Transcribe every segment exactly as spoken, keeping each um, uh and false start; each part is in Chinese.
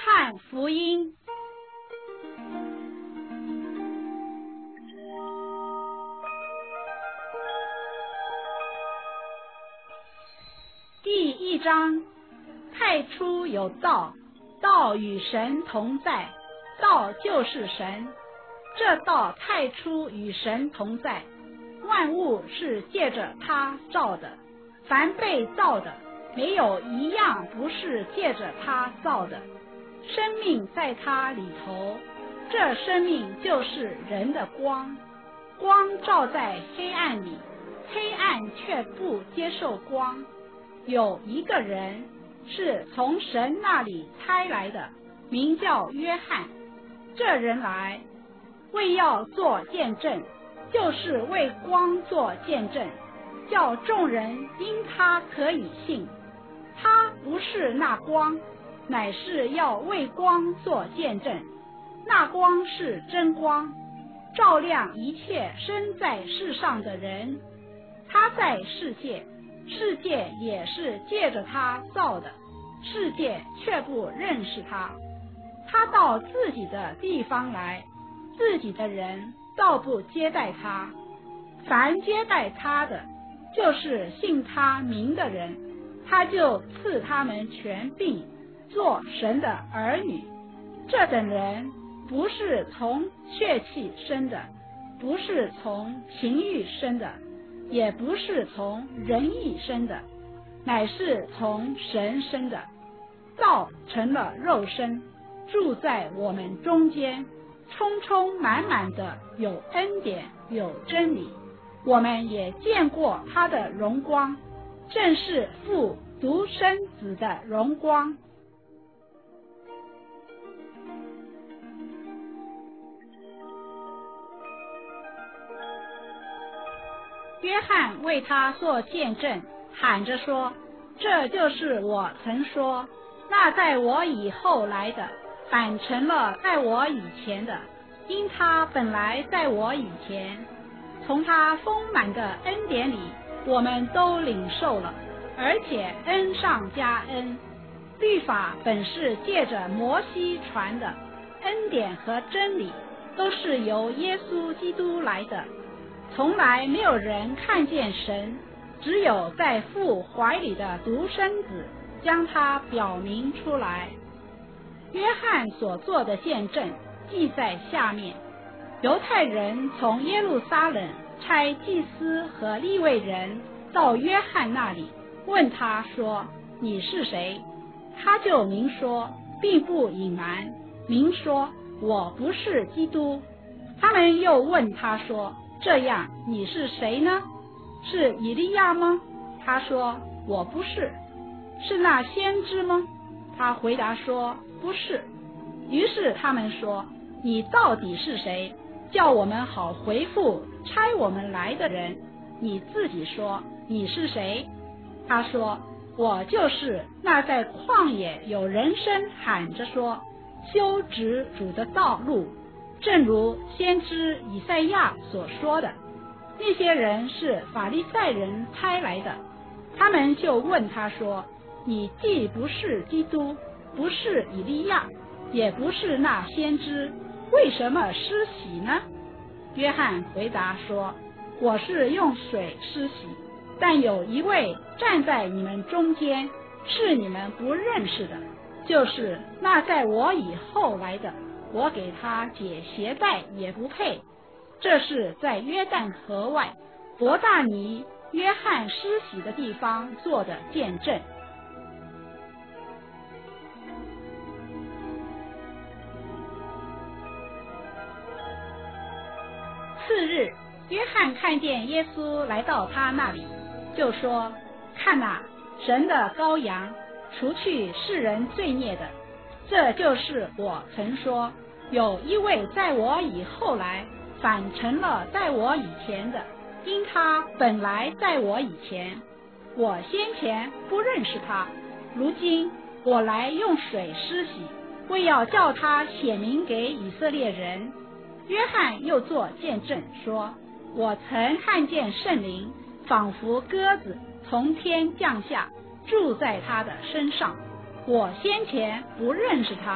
翰福音。第一章，太初有道，道与神同在，道就是神。这道太初与神同在，万物是借着他造的，凡被造的，没有一样不是借着他造的。生命在他里头，这生命就是人的光。光照在黑暗里，黑暗却不接受光。有一个人是从神那里差来的，名叫约翰。这人来为要做见证，就是为光做见证，叫众人因他可以信。他不是那光，乃是要为光做见证。那光是真光，照亮一切生在世上的人。他在世界，世界也是借着他造的，世界却不认识他。他到自己的地方来，自己的人倒不接待他。凡接待他的，就是信他名的人，他就赐他们权柄，做神的儿女。这等人不是从血气生的，不是从情欲生的，也不是从人意生的，乃是从神生的。道成了肉身，住在我们中间，充充满满的有恩典有真理。我们也见过他的荣光，正是父独生子的荣光。约翰为他做见证，喊着说：这就是我曾说，那在我以后来的，反成了在我以前的，因他本来在我以前。从他丰满的恩典里，我们都领受了，而且恩上加恩。律法本是借着摩西传的，恩典和真理都是由耶稣基督来的。从来没有人看见神，只有在父怀里的独生子将他表明出来。约翰所做的见证记在下面。犹太人从耶路撒冷差祭司和利未人到约翰那里，问他说：你是谁？他就明说，并不隐瞒，明说我不是基督。他们又问他说：这样你是谁呢？是以利亚吗？他说：我不是。是那先知吗？他回答说：不是。于是他们说：你到底是谁？叫我们好回复差我们来的人。你自己说你是谁？他说：我就是那在旷野有人声喊着说，修直主的道路，正如先知以赛亚所说的。那些人是法利赛人差来的，他们就问他说：你既不是基督，不是以利亚，也不是那先知，为什么施洗呢？约翰回答说：我是用水施洗，但有一位站在你们中间，是你们不认识的，就是那在我以后来的，我给他解鞋带也不配。这是在约旦河外伯大尼约翰施洗的地方做的见证。次日，约翰看见耶稣来到他那里，就说：看哪，神的羔羊，除去世人罪孽的。这就是我曾说，有一位在我以后来，反成了在我以前的，因他本来在我以前。我先前不认识他，如今我来用水施洗，为要叫他显明给以色列人。约翰又作见证说：我曾看见圣灵仿佛鸽子从天降下，住在他的身上。我先前不认识他，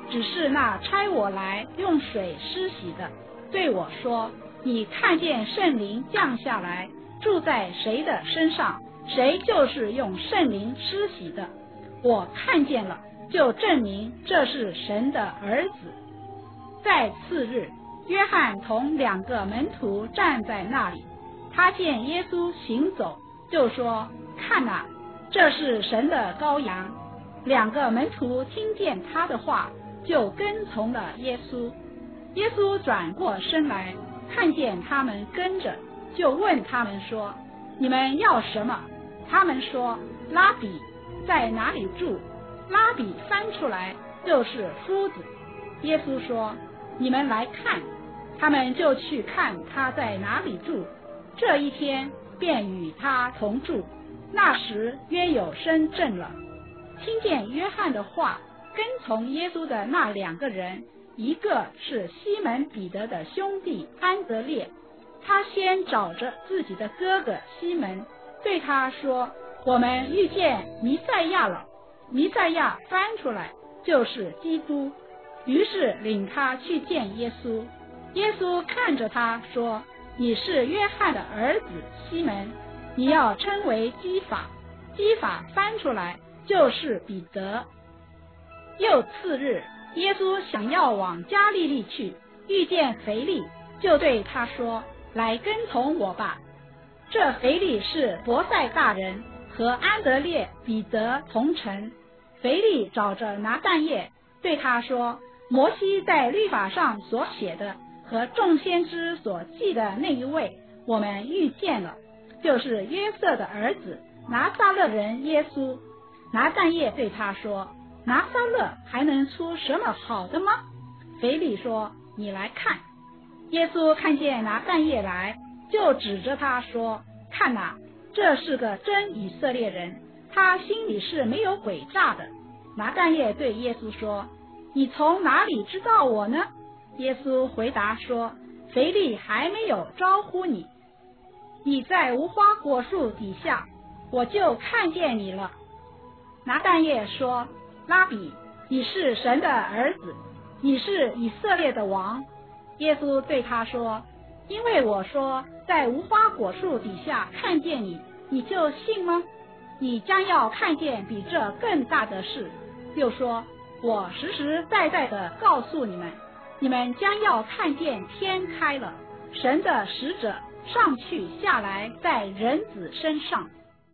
只是那差我来用水施洗的对我说，你看见圣灵降下来住在谁的身上，谁就是用圣灵施洗的。我看见了，就证明这是神的儿子。在次日，约翰同两个门徒站在那里，他见耶稣行走，就说，看哪，这是神的羔羊。两个门徒听见他的话，就跟从了耶稣。耶稣转过身来，看见他们跟着，就问他们说，你们要什么？他们说，拉比，在哪里住？拉比翻出来就是夫子。耶稣说，你们来看。他们就去看他在哪里住，这一天便与他同住。那时约有深正了。听见约翰的话，跟从耶稣的那两个人，一个是西门彼得的兄弟安德烈，他先找着自己的哥哥西门，对他说，我们遇见弥赛亚了。弥赛亚翻出来就是基督，于是领他去见耶稣。耶稣看着他说，你是约翰的儿子西门，你要称为基法。基法翻出来就是彼得。又次日，耶稣想要往加利利去，遇见腓利，就对他说，来跟从我吧。这腓利是伯赛大人，和安德烈、彼得同城。腓利找着拿但业，对他说，摩西在律法上所写的和众先知所记的那一位，我们遇见了，就是约瑟的儿子拿撒勒人耶稣。拿但业对他说，拿撒勒还能出什么好的吗？腓利说，你来看。耶稣看见拿但业来，就指着他说，看哪，这是个真以色列人，他心里是没有诡诈的。拿但业对耶稣说，你从哪里知道我呢？耶稣回答说，腓利还没有招呼你，你在无花果树底下，我就看见你了。拿但业说，拉比，你是神的儿子，你是以色列的王。耶稣对他说，因为我说在无花果树底下看见你，你就信吗？你将要看见比这更大的事。又说，我实实在在的告诉你们，你们将要看见天开了，神的使者上去下来在人子身上。